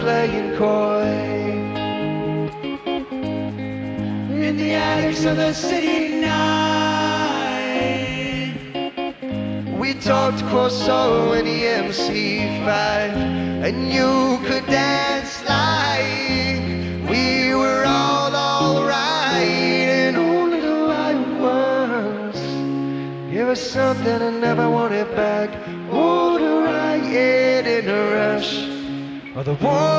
playing coy in the attics of the city night. We talked Corso and the MC5, and you could dance like we were all alright. And oh, little I was, give us something I never wanted back. Oh, the riot in a rush, or the war.